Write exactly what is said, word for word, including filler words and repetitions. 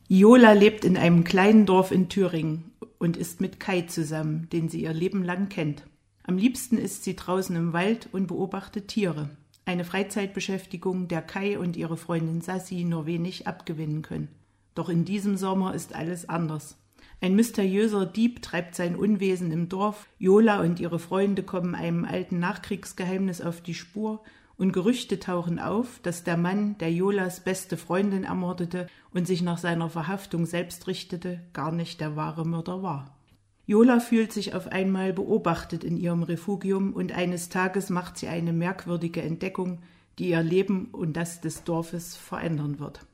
Jola lebt in einem kleinen Dorf in Thüringen und ist mit Kai zusammen, den sie ihr Leben lang kennt. Am liebsten ist sie draußen im Wald und beobachtet Tiere. Eine Freizeitbeschäftigung, der Kai und ihre Freundin Sassi nur wenig abgewinnen können. Doch in diesem Sommer ist alles anders. Ein mysteriöser Dieb treibt sein Unwesen im Dorf, Jola und ihre Freunde kommen einem alten Nachkriegsgeheimnis auf die Spur und Gerüchte tauchen auf, dass der Mann, der Jolas beste Freundin ermordete und sich nach seiner Verhaftung selbst richtete, gar nicht der wahre Mörder war. Jola fühlt sich auf einmal beobachtet in ihrem Refugium und eines Tages macht sie eine merkwürdige Entdeckung, die ihr Leben und das des Dorfes verändern wird.